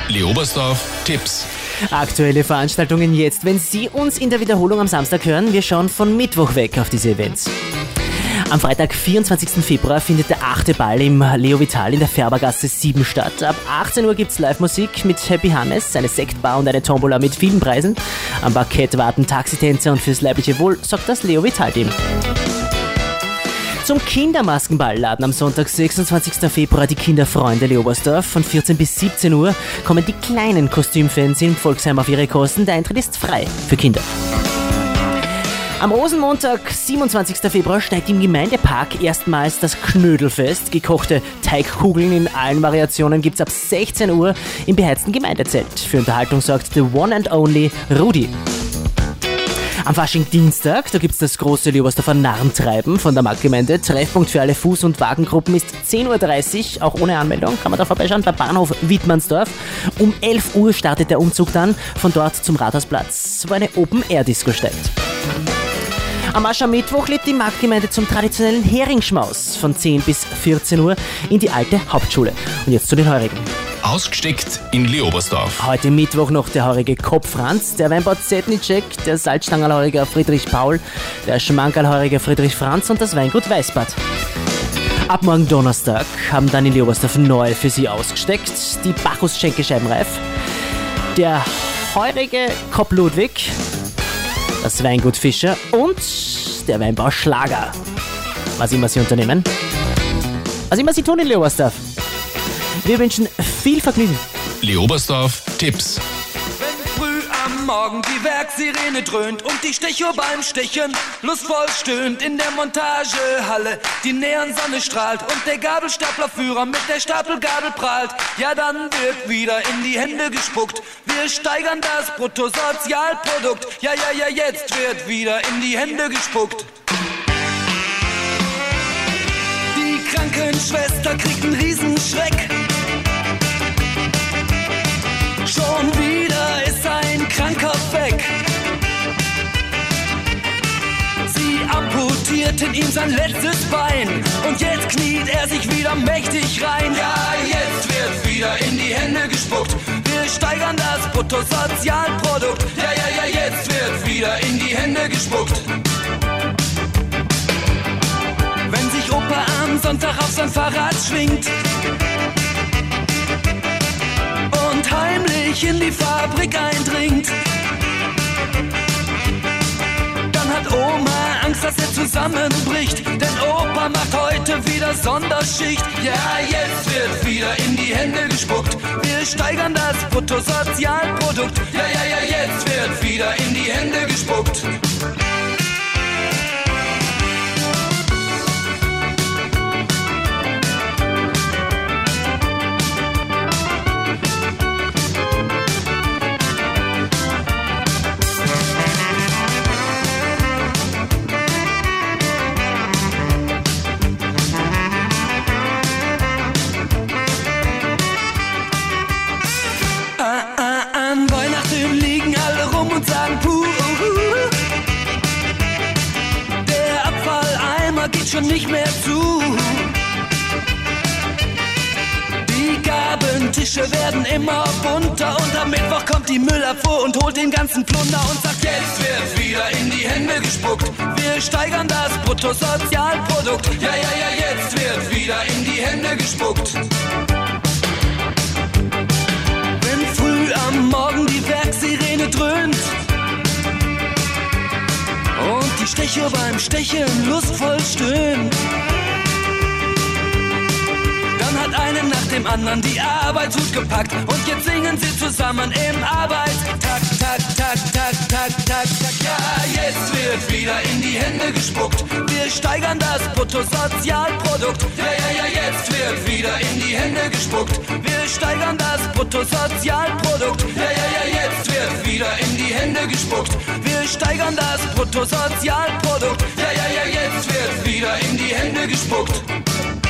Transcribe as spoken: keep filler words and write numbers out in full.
Leobersdorf Tipps. Aktuelle Veranstaltungen jetzt, wenn Sie uns in der Wiederholung am Samstag hören. Wir schauen von Mittwoch weg auf diese Events. Am Freitag, vierundzwanzigsten Februar, findet der achte Ball im Leo Vital in der Färbergasse sieben statt. Ab achtzehn Uhr gibt's Live-Musik mit Happy Hannes, eine Sektbar und eine Tombola mit vielen Preisen. Am Parkett warten Taxitänzer und fürs leibliche Wohl sorgt das Leo Vital-Team. Zum Kindermaskenball laden am Sonntag, sechsundzwanzigsten Februar, die Kinderfreunde Leobersdorf. Von vierzehn bis siebzehn Uhr kommen die kleinen Kostümfans im Volksheim auf ihre Kosten. Der Eintritt ist frei für Kinder. Am Rosenmontag, siebenundzwanzigsten Februar, steigt im Gemeindepark erstmals das Knödelfest. Gekochte Teigkugeln in allen Variationen gibt's ab sechzehn Uhr im beheizten Gemeindezelt. Für Unterhaltung sorgt the one and only Rudi. Am Fasching-Dienstag, da gibt's das große Leobersdorfer Narrentreiben von der Marktgemeinde. Treffpunkt für alle Fuß- und Wagengruppen ist zehn Uhr dreißig, auch ohne Anmeldung, kann man da vorbeischauen, bei Bahnhof Wittmannsdorf. Um elf Uhr startet der Umzug dann von dort zum Rathausplatz, wo eine Open-Air-Disco steigt. Am Aschermittwoch lädt die Marktgemeinde zum traditionellen Heringsschmaus von zehn bis vierzehn Uhr in die alte Hauptschule. Und jetzt zu den Heurigen. Ausgesteckt in Leobersdorf. Heute Mittwoch noch der heurige Kopfranz, der Weinbau Zetnicek, der Salzstangerlheuriger Friedrich Paul, der Schmankerlheuriger Friedrich Franz und das Weingut Weißbad. Ab morgen Donnerstag haben dann in Leobersdorf neu für Sie ausgesteckt die Bacchus-Schenke Scheibenreif, der heurige Kopp Ludwig, das Weingut Fischer und der Weinbau Schlager. Was immer Sie unternehmen, was immer Sie tun in Leobersdorf. Wir wünschen viel Vergnügen. Leobersdorf Tipps. Wenn früh am Morgen die Werksirene dröhnt und die Stechuhr beim Stechen lustvoll stöhnt in der Montagehalle, die Neonsonne strahlt und der Gabelstaplerführer mit der Stapelgabel prahlt, ja dann wird wieder in die Hände gespuckt. Wir steigern das Bruttosozialprodukt, ja ja ja jetzt wird wieder in die Hände gespuckt. Die Krankenschwester kriegt einen Riesenschreck. Schon wieder ist ein Kranker weg. Sie amputierten ihm sein letztes Bein und jetzt kniet er sich wieder mächtig rein. Ja, jetzt wird wieder in die Hände gespuckt. Wir steigern das Bruttosozialprodukt. Ja, ja, ja, jetzt wird wieder in die Hände gespuckt. Wenn sich Opa am Sonntag auf sein Fahrrad schwingt und heimlich in die Fabrik eindringt, dann hat Oma Angst, dass er zusammenbricht, denn Opa macht heute wieder Sonderschicht. Ja, jetzt wird wieder in die Hände gespuckt. Wir steigern das Bruttosozialprodukt. Ja, ja, ja, jetzt wird wieder in die Hände gespuckt. Und sagen puh, der Abfalleimer geht schon nicht mehr zu. Die Gabentische werden immer bunter und am Mittwoch kommt die Müllabfuhr und holt den ganzen Plunder und sagt, jetzt wird wieder in die Hände gespuckt. Wir steigern das Bruttosozialprodukt. Ja, ja, ja, jetzt wird wieder in die Hände gespuckt. Wenn früh am Morgen die Werksirene dröhnt und die Stechuhr beim Stechen lustvoll stöhnt, dann hat einen nach dem anderen die Arbeitshut gepackt und jetzt singen sie zusammen im Arbeitstag, tak, tak, tak, tak, tak, tak. Ja, jetzt wird wieder in die Hände gespuckt. Wir steigern das Bruttosozialprodukt. Ja, ja, ja, jetzt wird wieder in die Hände gespuckt. Wir steigern das Bruttosozialprodukt. Ja, ja, ja, jetzt wird wieder in die Hände gespuckt. Wir steigern das Bruttosozialprodukt. Ja, ja, ja, jetzt wird wieder in die Hände gespuckt.